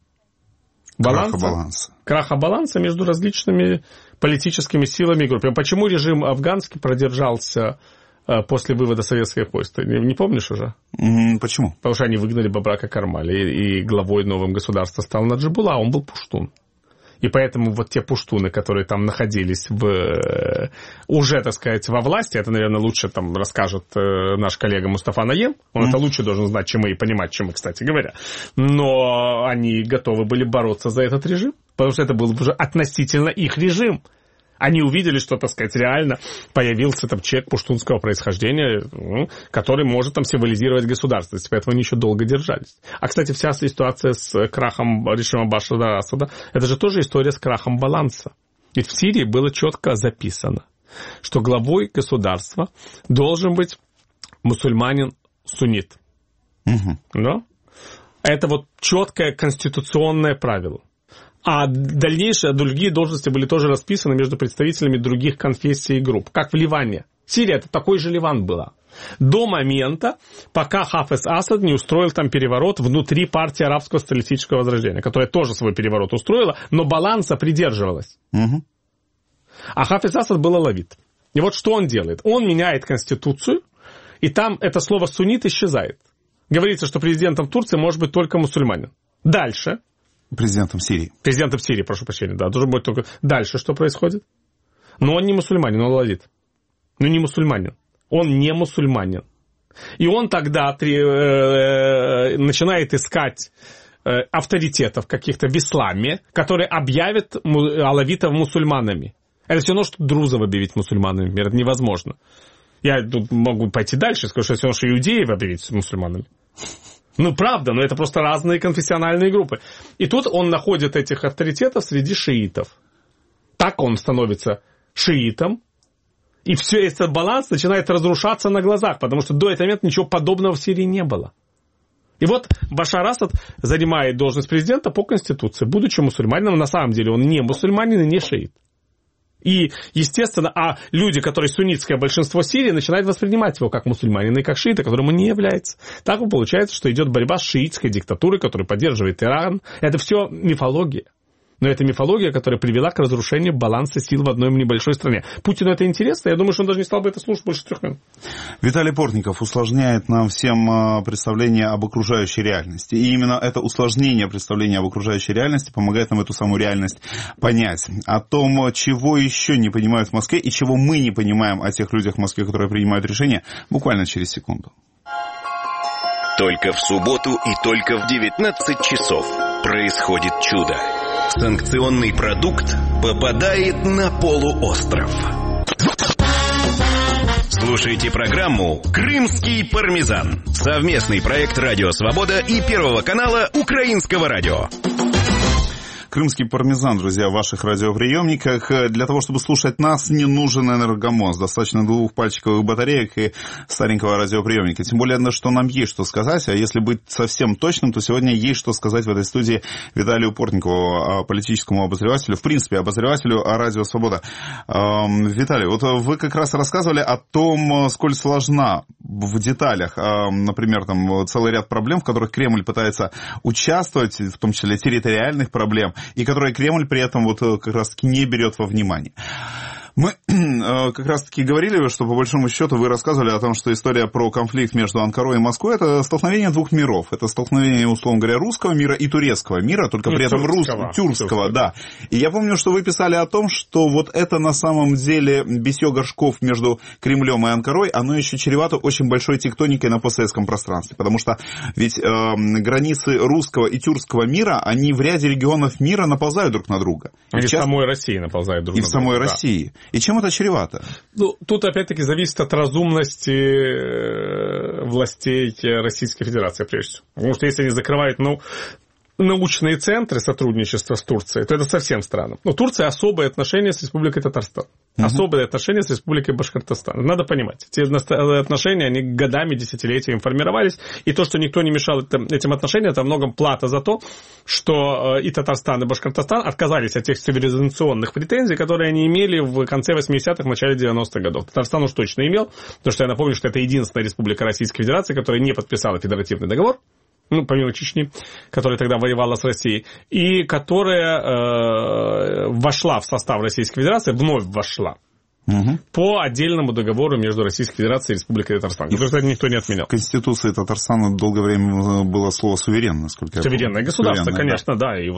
Баланса, краха баланса. Краха баланса между различными политическими силами и группами. Почему режим афганский продержался после вывода советских войск? Ты не помнишь уже? Почему? Потому что они выгнали Бабрака Кармаля, и, и главой новым государства стал Наджибулла, а он был пуштун. И поэтому вот те пуштуны, которые там находились в, уже, так сказать, во власти, это, наверное, лучше там расскажет наш коллега Мустафа Наем, он mm-hmm. это лучше должен знать, чем мы, и понимать, чем мы, кстати говоря. Но они готовы были бороться за этот режим, потому что это был уже относительно их режим. Они увидели, что, так сказать, реально появился там человек пуштунского происхождения, который может там символизировать государственность, поэтому они еще долго держались. А, кстати, вся ситуация с крахом режима Башара ал-Асада, это же тоже история с крахом баланса. Ведь в Сирии было четко записано, что главой государства должен быть мусульманин-суннит. Угу. Да? Это вот четкое конституционное правило. А дальнейшие, другие должности были тоже расписаны между представителями других конфессий и групп, как в Ливане. Сирия это такой же Ливан была. До момента, пока Хафез Асад не устроил там переворот внутри партии арабского социалистического возрождения, которая тоже свой переворот устроила, но баланса придерживалась. Угу. А Хафез Асад был алавит. И вот что он делает? Он меняет конституцию, и там это слово «суннит» исчезает. Говорится, что президентом Турции может быть только мусульманин. Дальше... Президентом Сирии. Президентом Сирии, прошу прощения, да. Должен быть только... Дальше что происходит? Но он не мусульманин, он алавит. Ну, не мусульманин. Он не мусульманин. И он тогда три, э, начинает искать э, авторитетов каких-то в исламе, которые объявят алавитов мусульманами. Это все равно, что друзов объявить мусульманами. Например, это невозможно. Я тут могу пойти дальше и скажу, что все равно, что иудеев объявить мусульманами. Ну, правда, но это просто разные конфессиональные группы. И тут он находит этих авторитетов среди шиитов. Так он становится шиитом. И все этот баланс начинает разрушаться на глазах, потому что до этого момента ничего подобного в Сирии не было. И вот Башар Асад занимает должность президента по конституции, будучи мусульманином. На самом деле он не мусульманин и не шиит. И, естественно, а люди, которые суннитское большинство Сирии, начинают воспринимать его как мусульманина и как шиита, которым он не является. Так получается, что идет борьба с шиитской диктатурой, которую поддерживает Иран. Это все мифология. Но это мифология, которая привела к разрушению баланса сил в одной небольшой стране. Путину это интересно, я думаю, что он даже не стал бы это слушать больше трех минут. Виталий Портников усложняет нам всем представление об окружающей реальности. И именно это усложнение представления об окружающей реальности помогает нам эту самую реальность понять. О том, чего еще не понимают в Москве и чего мы не понимаем о тех людях в Москве, которые принимают решения, буквально через секунду. Только в субботу и только в девятнадцать часов происходит чудо. Санкционный продукт попадает на полуостров. Слушайте программу «Крымский пармезан». Совместный проект «Радио Свобода» и Первого канала Украинского радио. Крымский пармезан, друзья, в ваших радиоприемниках. Для того, чтобы слушать нас, не нужен энергомост. Достаточно двух пальчиковых батареек и старенького радиоприемника. Тем более, что нам есть что сказать. А если быть совсем точным, то сегодня есть что сказать в этой студии Виталию Портникову, политическому обозревателю, в принципе, обозревателю «Радио Свобода». Виталий, вот вы как раз рассказывали о том, сколь сложна в деталях, например, там целый ряд проблем, в которых Кремль пытается участвовать, в том числе территориальных проблем, и которые Кремль при этом вот как раз-таки не берет во внимание. Мы как раз-таки говорили, что по большому счету вы рассказывали о том, что история про конфликт между Анкарой и Москвой — это столкновение двух миров. Это столкновение, условно говоря, русского мира и турецкого мира, только ну, при этом русского, тюркского, да. И я помню, что вы писали о том, что вот это на самом деле битье горшков между Кремлем и Анкарой, оно еще чревато очень большой тектоникой на постсоветском пространстве. Потому что ведь э, границы русского и тюркского мира, они в ряде регионов мира наползают друг на друга. И, и в часто... самой России наползают друг и на друга. И в самой да. России. И чем это чревато? Ну, тут опять-таки зависит от разумности властей Российской Федерации, прежде всего. Потому что если они закрывают, ну, научные центры сотрудничества с Турцией, то это совсем странно. Но Турция особые отношения с Республикой Татарстан. Угу. Особые отношения с Республикой Башкортостан. Надо понимать, эти отношения, они годами, десятилетиями формировались, и то, что никто не мешал этим отношениям, это во многом плата за то, что и Татарстан, и Башкортостан отказались от тех цивилизационных претензий, которые они имели в конце восьмидесятых, начале девяностых годов. Татарстан уж точно имел, потому что я напомню, что это единственная республика Российской Федерации, которая не подписала федеративный договор, ну, помимо Чечни, которая тогда воевала с Россией, и которая э, вошла в состав Российской Федерации, вновь вошла, угу. по отдельному договору между Российской Федерацией и Республикой Татарстан. И потому что никто не отменял. В Конституции Татарстана долгое время было слово «суверен», насколько я помню. Суверенное государство, Суверенное, конечно, да. да. И вот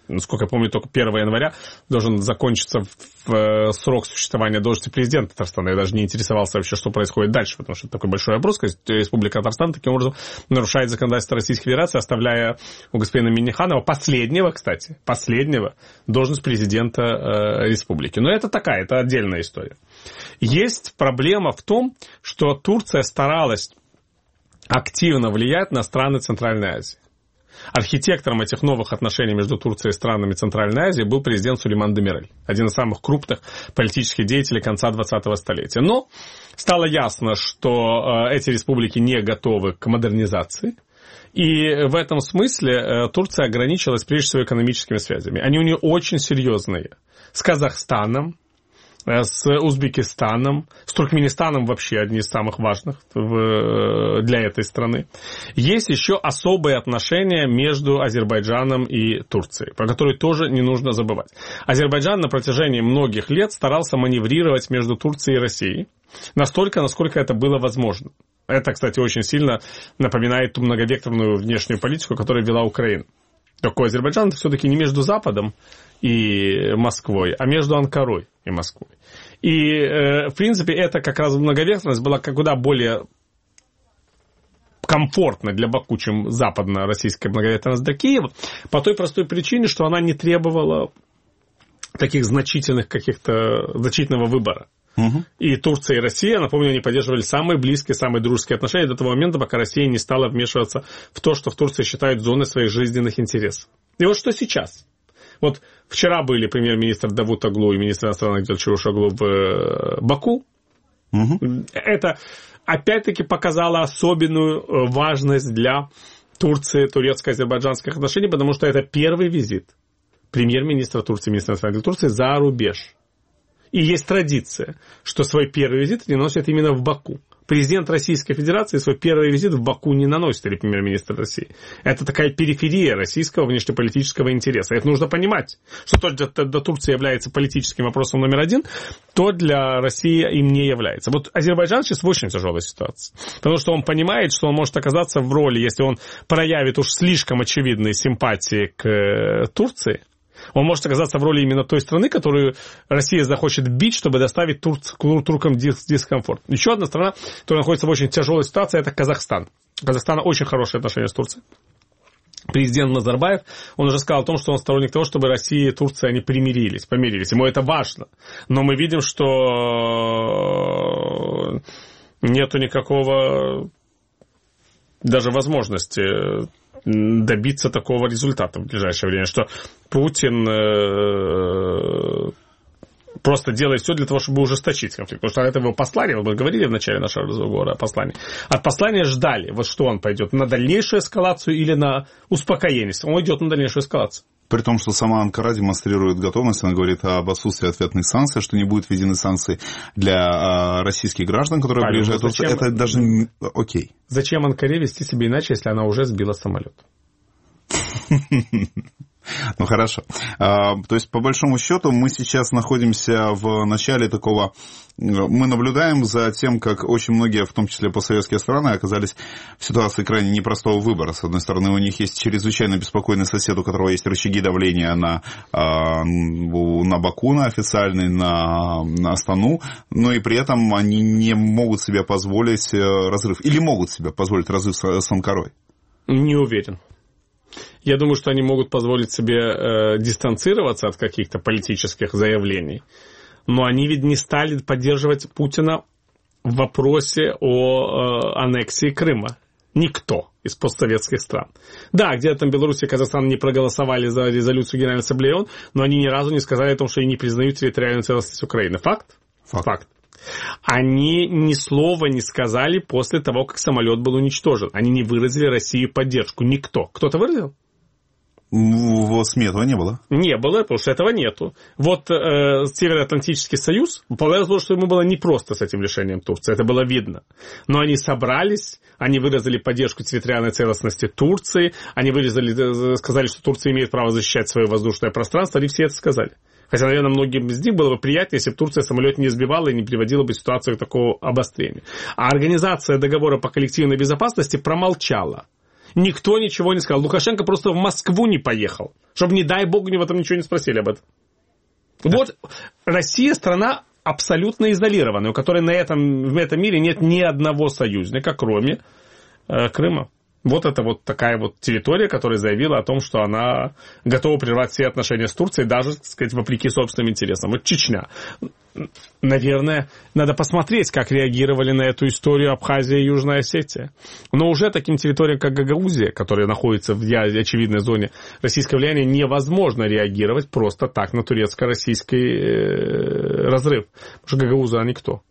насколько я помню, только первого января должен закончиться в срок существования должности президента Татарстана. Я даже не интересовался вообще, что происходит дальше, потому что это такой большой вопрос. Республика Татарстан таким образом нарушает законодательство Российской Федерации, оставляя у господина Минниханова, последнего, кстати, последнего, должность президента э, республики. Но это такая, это отдельная история. Есть проблема в том, что Турция старалась активно влиять на страны Центральной Азии. Архитектором этих новых отношений между Турцией и странами Центральной Азии был президент Сулейман Демирель, один из самых крупных политических деятелей конца двадцатого столетия. Но стало ясно, что эти республики не готовы к модернизации, и в этом смысле Турция ограничилась прежде всего экономическими связями. Они у нее очень серьезные. С Казахстаном, с Узбекистаном, с Туркменистаном вообще одни из самых важных в, для этой страны. Есть еще особые отношения между Азербайджаном и Турцией, про которые тоже не нужно забывать. Азербайджан на протяжении многих лет старался маневрировать между Турцией и Россией настолько, насколько это было возможно. Это, кстати, очень сильно напоминает ту многовекторную внешнюю политику, которую вела Украина. Такой Азербайджан это все-таки не между Западом и Москвой, а между Анкарой и Москвой. И, э, в принципе, это как раз многовекторность была куда более комфортна для Баку, чем западно-российская многовекторность для Киева, по той простой причине, что она не требовала таких значительных каких-то, значительного выбора. Угу. И Турция и Россия, напомню, они поддерживали самые близкие, самые дружеские отношения до того момента, пока Россия не стала вмешиваться в то, что в Турции считают зоной своих жизненных интересов. И вот что сейчас. Вот вчера были премьер-министр Давут Оглу и министр иностранных дел Чавушоглу в Баку. Угу. Это, опять-таки, показало особенную важность для Турции, турецко-азербайджанских отношений, потому что это первый визит премьер-министра Турции, министра иностранных дел Турции за рубеж. И есть традиция, что свой первый визит они наносят именно в Баку. Президент Российской Федерации свой первый визит в Баку не наносит, или премьер-министр России. Это такая периферия российского внешнеполитического интереса. Это нужно понимать, что то для, для Турции является политическим вопросом номер один, то для России им не является. Вот Азербайджан сейчас в очень тяжелой ситуации. Потому что он понимает, что он может оказаться в роли, если он проявит уж слишком очевидные симпатии к Турции, он может оказаться в роли именно той страны, которую Россия захочет бить, чтобы доставить тур, туркам дис, дискомфорт. Еще одна страна, которая находится в очень тяжелой ситуации, это Казахстан. У Казахстана очень хорошие отношения с Турцией. Президент Назарбаев, он уже сказал о том, что он сторонник того, чтобы Россия и Турция, они примирились, помирились. Ему это важно. Но мы видим, что нету никакого даже возможности добиться такого результата в ближайшее время, что Путин э, просто делает все для того, чтобы ужесточить конфликт. Потому что это его послание, мы говорили в начале нашего разговора о послании. От послания ждали, вот что он пойдет, на дальнейшую эскалацию или на успокоение. Он идет на дальнейшую эскалацию. При том, что сама Анкара демонстрирует готовность, она говорит об отсутствии ответных санкций, что не будут введены санкции для а, российских граждан, которые Правильно, приезжают. Зачем, это даже окей. Зачем Анкаре вести себя иначе, если она уже сбила самолет? Ну, хорошо. А, то есть, по большому счету, мы сейчас находимся в начале такого... Мы наблюдаем за тем, как очень многие, в том числе постсоветские страны, оказались в ситуации крайне непростого выбора. С одной стороны, у них есть чрезвычайно беспокойный сосед, у которого есть рычаги давления на, на Баку, на официальный, на, на Астану, но и при этом они не могут себе позволить разрыв. Или могут себе позволить разрыв с, с Анкарой? Не уверен. Я думаю, что они могут позволить себе э, дистанцироваться от каких-то политических заявлений, но они ведь не стали поддерживать Путина в вопросе о э, аннексии Крыма. Никто из постсоветских стран. Да, где-то там Беларусь и Казахстан не проголосовали за резолюцию Генеральной Ассамблеи ООН, но они ни разу не сказали о том, что они не признают территориальную целостность Украины. Факт? Факт. Факт. Они ни слова не сказали после того, как самолет был уничтожен. Они не выразили России поддержку. Никто. Кто-то выразил? В СМИ этого не было. Не было, потому что этого нету. Вот э, Североатлантический союз, показалось, что ему было непросто с этим решением Турции. Это было видно. Но они собрались, они выразили поддержку территориальной целостности Турции, они выразили, сказали, что Турция имеет право защищать свое воздушное пространство, они все это сказали. Хотя, наверное, многим из них было бы приятнее, если бы Турция самолет не сбивала и не приводила бы ситуацию к такому обострению. А Организация договора по коллективной безопасности промолчала. Никто ничего не сказал. Лукашенко просто в Москву не поехал, чтобы, не дай бог, него там ничего не спросили об этом. Вот Россия страна абсолютно изолированная, у которой на этом, в этом мире нет ни одного союзника, кроме э, Крыма. Вот это вот такая вот территория, которая заявила о том, что она готова прервать все отношения с Турцией, даже, так сказать, вопреки собственным интересам. Вот Чечня. Наверное, надо посмотреть, как реагировали на эту историю Абхазия и Южная Осетия. Но уже таким территориям, как Гагаузия, которая находится в очевидной зоне российского влияния, невозможно реагировать просто так на турецко-российский разрыв. Потому что гагаузы, они кто?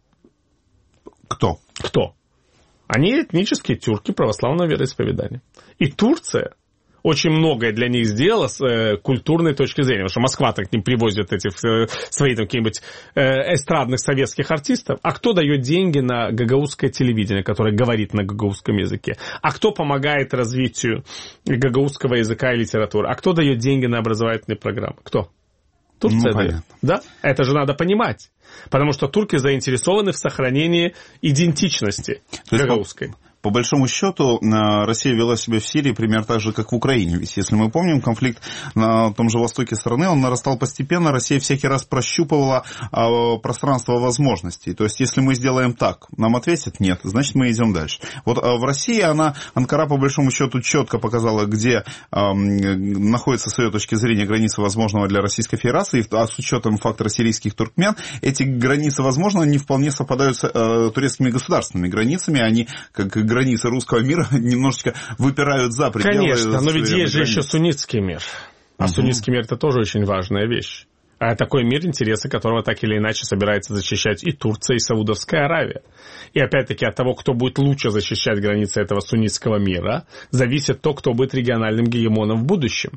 Кто? Кто? Они этнические тюрки православного вероисповедания. И Турция очень многое для них сделала с э, культурной точки зрения. Потому что Москва-то к ним привозит этих э, своих там, каких-нибудь э, эстрадных советских артистов. А кто дает деньги на гагаузское телевидение, которое говорит на гагаузском языке? А кто помогает развитию гагаузского языка и литературы? А кто дает деньги на образовательные программы? Кто? Турция, ну, дает. Да? Это же надо понимать. Потому что турки заинтересованы в сохранении идентичности гагаузской. По большому счету, Россия вела себя в Сирии примерно так же, как в Украине. Ведь, если мы помним, конфликт на том же востоке страны, он нарастал постепенно. Россия всякий раз прощупывала пространство возможностей. То есть, если мы сделаем так, нам ответят нет, значит, мы идем дальше. Вот в России она, Анкара, по большому счету, четко показала, где находится, с ее точки зрения, граница возможного для Российской Федерации. А с учетом фактора сирийских туркмен, эти границы возможного не вполне совпадают с турецкими государственными границами. Они, как границы русского мира немножечко выпирают за пределы. Конечно, но ведь есть же еще суннитский мир. А угу. Суннитский мир – это тоже очень важная вещь. А такой мир, интересы которого так или иначе собирается защищать и Турция, и Саудовская Аравия. И опять-таки от того, кто будет лучше защищать границы этого суннитского мира, зависит то, кто будет региональным гегемоном в будущем.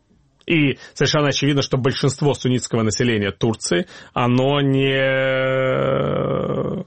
И совершенно очевидно, что большинство суннитского населения Турции, оно не...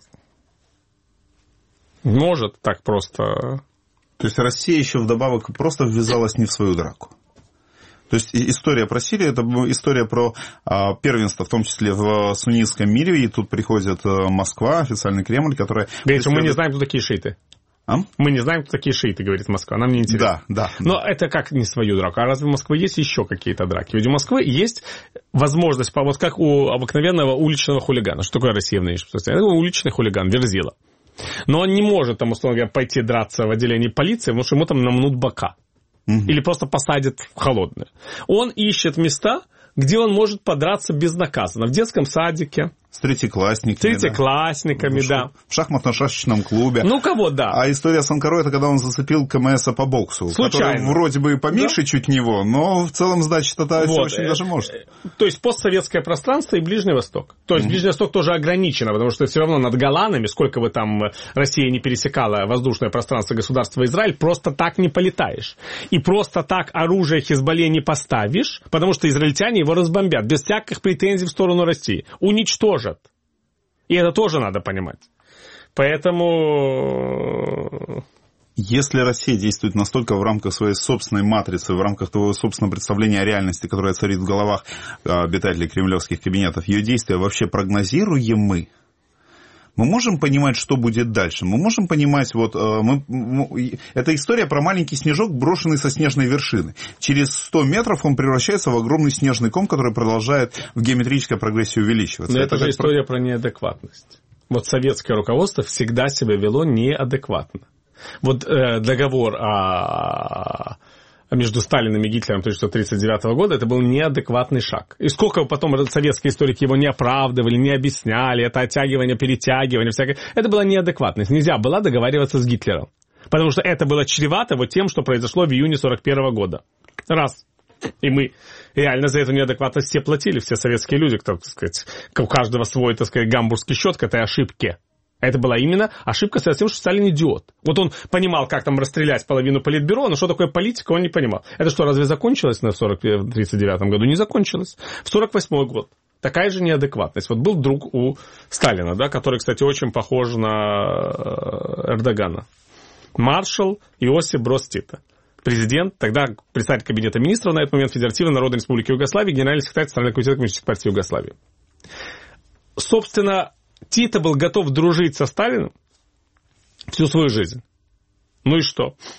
может так просто... То есть Россия еще вдобавок просто ввязалась не в свою драку. То есть история про Сирию, это история про а, первенство, в том числе в суннитском мире, и тут приходит Москва, официальный Кремль, которая... Говорит, преследует... мы не знаем, кто такие шииты. А? Мы не знаем, кто такие шииты, говорит Москва, нам не интересно. Да, да. Но да. это как не свою драку. А разве у Москвы есть еще какие-то драки? Ведь у Москвы есть возможность, вот как у обыкновенного уличного хулигана. Что такое Россия в нынешнем состоянии? Это уличный хулиган, верзила. Но он не может, там, условно говоря, пойти драться в отделении полиции, потому что ему там намнут бока. Угу. Или просто посадят в холодное. Он ищет места, где он может подраться безнаказанно. В детском садике. С третьеклассниками. С третьеклассниками, да. да. В шахматно-шашечном клубе. Ну, кого, да. А история с Анкарой, это когда он зацепил КМСа по боксу. Случайно. Который вроде бы поменьше да? чуть него, но в целом, значит, это вот. очень даже может. То есть постсоветское пространство и Ближний Восток. То есть mm-hmm. Ближний Восток тоже ограничено, потому что все равно над Голанами, сколько бы там Россия не пересекала воздушное пространство государства Израиль, просто так не полетаешь. И просто так оружие Хизбалле не поставишь, потому что израильтяне его разбомбят, без всяких претензий в сторону России. Уничтожат. И это тоже надо понимать. Поэтому... Если Россия действует настолько в рамках своей собственной матрицы, в рамках того собственного представления о реальности, которая царит в головах обитателей кремлевских кабинетов, ее действия вообще прогнозируемы, мы можем понимать, что будет дальше. Мы можем понимать, вот, мы, мы, это история про маленький снежок, брошенный со снежной вершины. Через сто метров он превращается в огромный снежный ком, который продолжает в геометрической прогрессии увеличиваться. Но это, это же история про... про неадекватность. Вот советское руководство всегда себя вело неадекватно. Вот э, договор о... между Сталиным и Гитлером тысяча девятьсот тридцать девятого года, это был неадекватный шаг. И сколько потом советские историки его не оправдывали, не объясняли, это оттягивание, перетягивание, всякое. Это была неадекватность. Нельзя было договариваться с Гитлером. Потому что это было чревато вот тем, что произошло в июне сорок первого года. Раз. И мы реально за эту неадекватность все платили, все советские люди, кто, так сказать, у каждого свой, так сказать, гамбургский счет к этой ошибке. Это была именно ошибка, связанная с тем, что Сталин идиот. Вот он понимал, как там расстрелять половину политбюро, но что такое политика, он не понимал. Это что, разве закончилось в тридцать девятом году? Не закончилось. В сорок восьмой год. Такая же неадекватность. Вот был друг у Сталина, да, который, кстати, очень похож на Эрдогана. Маршал Иосиф Брос Тито. Президент, тогда председатель Кабинета министров на этот момент Федеративной Народной Республики Югославии, генеральный секретарь Центрального комитета Коммунистической партии Югославии. Собственно, Тито был готов дружить со Сталиным всю свою жизнь. Ну и что?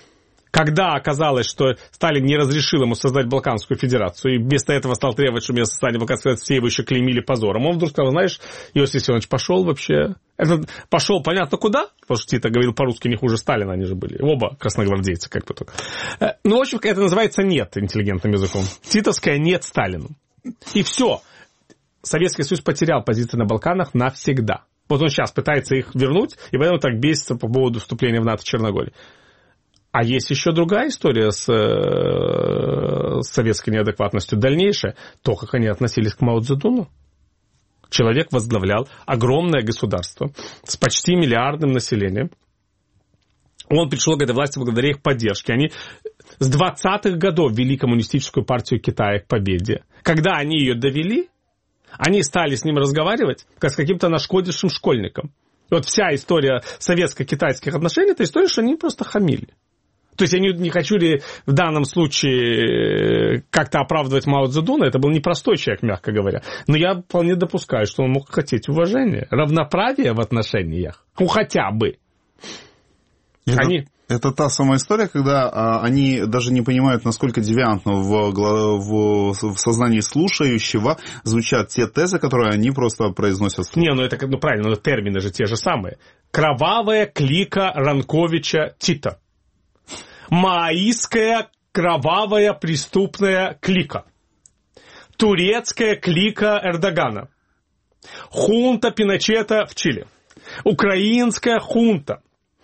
Когда оказалось, что Сталин не разрешил ему создать Балканскую Федерацию, и вместо этого стал требовать, чтобы вместо создания Балканской Федерации все его еще клеймили позором, он вдруг сказал, знаешь, Иосиф Виссарионович пошел вообще... Это пошел понятно куда, потому что Тито говорил по-русски не хуже Сталина, они же были. Оба красногвардейцы, как бы только. Ну, в общем, это называется «нет» интеллигентным языком. Титовское «нет» Сталину. И все. Советский Союз потерял позиции на Балканах навсегда. Вот он сейчас пытается их вернуть, и поэтому так бесится по поводу вступления в НАТО Черногории. А есть еще другая история с, с советской неадекватностью дальнейшая. То, как они относились к Мао Цзэдуну. Человек возглавлял огромное государство с почти миллиардным населением. Он пришел к этой власти благодаря их поддержке. Они с двадцатых годов вели коммунистическую партию Китая к победе. Когда они ее довели, они стали с ним разговаривать, как с каким-то нашкодившим школьником. И вот вся история советско-китайских отношений, это история, что они просто хамили. То есть я не, не хочу ли в данном случае как-то оправдывать Мао Цзэдуна, это был непростой человек, мягко говоря. Но я вполне допускаю, что он мог хотеть уважения, равноправия в отношениях. Ну, хотя бы. Это, они... это та самая история, когда а, они даже не понимают, насколько девиантно в, в, в сознании слушающего звучат те тезы, которые они просто произносят. Не, ну это ну, правильно, но термины же те же самые. Кровавая клика Ранковича Тита. Маоистская кровавая преступная клика. Турецкая клика Эрдогана. Хунта Пиночета в Чили. Украинская хунта.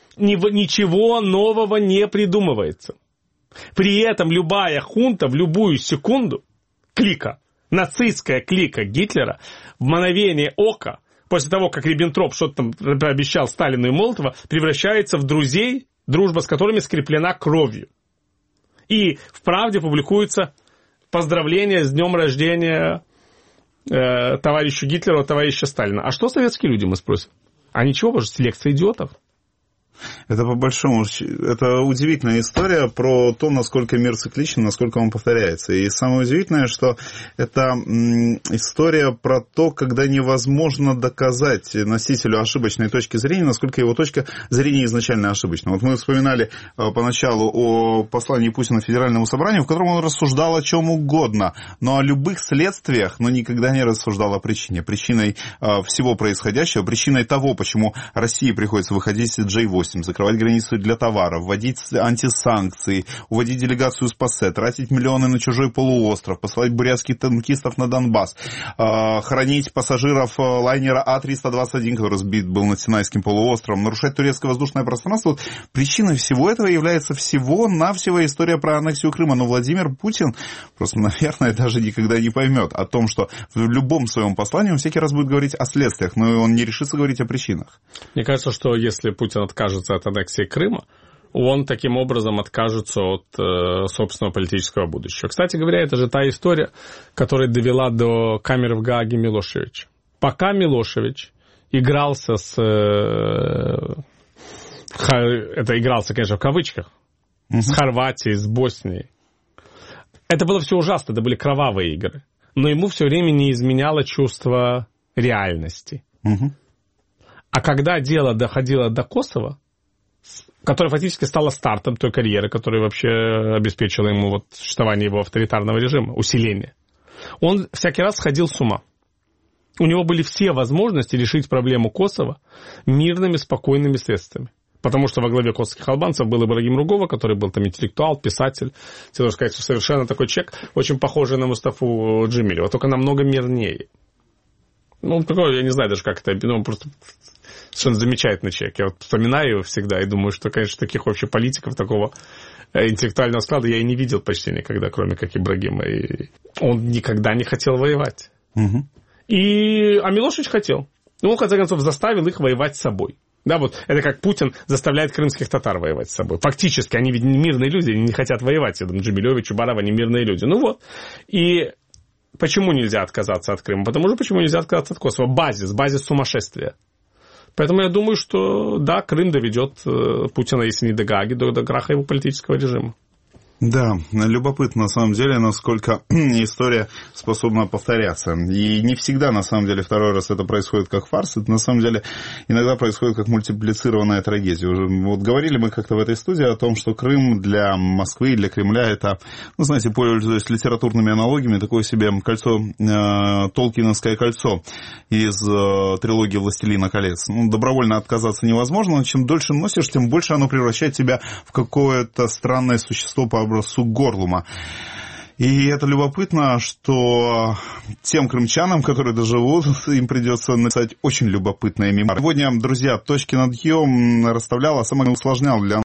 Ничего нового не придумывается. При этом любая хунта в любую секунду, клика, нацистская клика Гитлера, в мгновение ока, после того, как Риббентроп что-то там обещал Сталину и Молотова, превращается в друзей, дружба с которыми скреплена кровью. И в «Правде» публикуется поздравление с днем рождения э, товарищу Гитлеру, товарища Сталина. А что советские люди, мы спросим? А ничего, потому что селекция идиотов. Это по большому, это удивительная история про то, насколько мир цикличен, насколько он повторяется. И самое удивительное, что это история про то, когда невозможно доказать носителю ошибочной точки зрения, насколько его точка зрения изначально ошибочна. Вот мы вспоминали поначалу о послании Путина Федеральному собранию, в котором он рассуждал о чем угодно, но о любых следствиях, но никогда не рассуждал о причине. Причиной всего происходящего, причиной того, почему России приходится выходить из джей восемь, закрывать границы для товаров, вводить антисанкции, уводить делегацию с ПАСЕ, тратить миллионы на чужой полуостров, посылать бурятских танкистов на Донбасс, э, хранить пассажиров лайнера А триста двадцать один, который сбит был над Синайским полуостровом, нарушать турецкое воздушное пространство. Вот причиной всего этого является всего-навсего история про аннексию Крыма. Но Владимир Путин просто, наверное, даже никогда не поймет о том, что в любом своем послании он всякий раз будет говорить о следствиях, но он не решится говорить о причинах. Мне кажется, что если Путин откажется от аннексии Крыма, он таким образом откажется от э, собственного политического будущего. Кстати говоря, это же та история, которая довела до камеры в Гааге Милошевича. Пока Милошевич игрался с... Э, ха, это игрался, конечно, в кавычках, mm-hmm. с Хорватией, с Боснией. Это было все ужасно, это были кровавые игры. Но ему все время не изменяло чувство реальности. Mm-hmm. А когда дело доходило до Косово, которая фактически стала стартом той карьеры, которая вообще обеспечила ему вот существование его авторитарного режима, усиление. Он всякий раз сходил с ума. У него были все возможности решить проблему Косово мирными, спокойными средствами. Потому что во главе косовских албанцев был Ибрагим Ругова, который был там интеллектуал, писатель. Хотел сказать, что совершенно такой человек, очень похожий на Мустафу Джемилева, только намного мирнее. Ну, такой, я не знаю даже, как это, ну, просто... Совершенно замечательный человек. Я вот вспоминаю его всегда и думаю, что, конечно, таких вообще политиков, такого интеллектуального склада я и не видел почти никогда, кроме как Ибрагима. И он никогда не хотел воевать. Угу. И... А Милошевич хотел. И он, в конце концов, заставил их воевать с собой. Да, вот это как Путин заставляет крымских татар воевать с собой. Фактически, они ведь не мирные люди, они не хотят воевать. Я думаю, Джемилевич, Чубаров, они мирные люди. Ну вот. И почему нельзя отказаться от Крыма? Потому что почему нельзя отказаться от Косово? Базис, базис сумасшествия. Поэтому я думаю, что, да, Крым доведет Путина, если не до Гааги, до, до краха его политического режима. Да, любопытно на самом деле, насколько история способна повторяться. И не всегда, на самом деле, второй раз это происходит как фарс, это на самом деле иногда происходит как мультиплицированная трагедия. Уже вот говорили мы как-то в этой студии о том, что Крым для Москвы и для Кремля это, ну, знаете, пользуясь литературными аналогиями, такое себе кольцо, э, Толкиновское кольцо из э, трилогии «Властелина колец». Ну, добровольно отказаться невозможно, но чем дольше носишь, тем больше оно превращает тебя в какое-то странное существо по образцу Горлума. И это любопытно, что тем крымчанам, которые доживут, им придется написать очень любопытные мемуары. Сегодня, друзья, точки над «ё» расставлял, а самое усложнял для